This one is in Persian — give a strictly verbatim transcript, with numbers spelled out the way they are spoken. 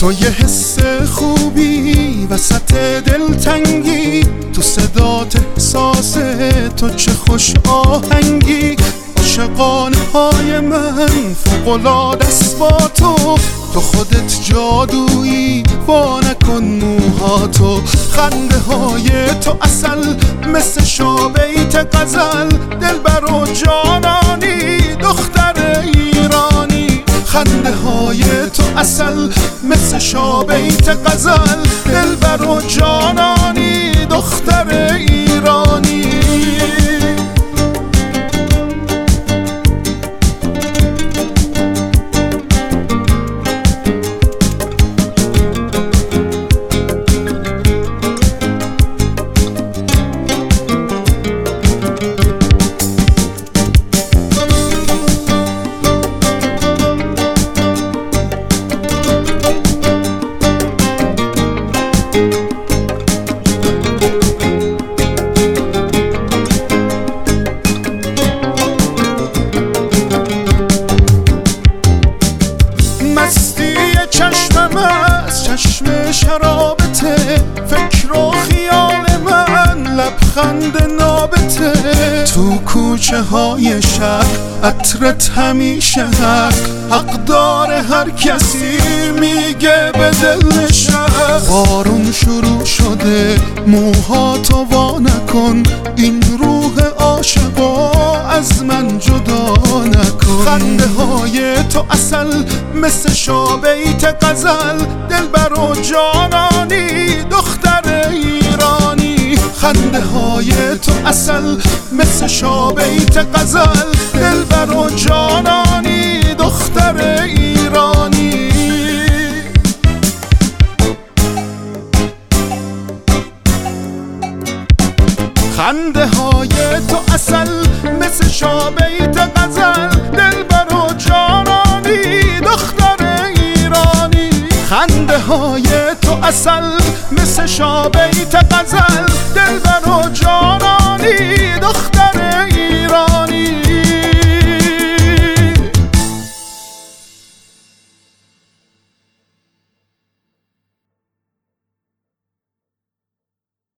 تو یه حس خوبی وسط دلتنگی، تو صدات احساس تو چه خوش آهنگی. عاشقانه های من فوق‌العاده است با تو، تو خودت جادویی با نکن موهاتو. خنده های تو عسل مثل شابیت غزل، دلبر و جانانی دختر ایرانی. خنده های تو عسل مثل شابیت غزل، دلبر و جانانی دختر ایرانی. مستی چشمم از چشم شرابته، فکر و خیال من لبخند نابته. تو کوچه های شهر عطرت همیشه حق، حق داره هر کسی میگه به دل شهر. بارون شروع شده موهاتو وا نکن، این روح عاشقا از من جدا نکن. خنده های تو عسل مثل شابیت غزل، دلبر و جانانی دختر ایرانی. خنده های تو عسل مثل شابیت غزل، دلبر و جانانی دختر ایرانی. خنده های تو عسل مثل شابیت غزل، دلبر و جانانی دختر ایرانی. خنده های تو عسل مثل شابیت غزل، دلبر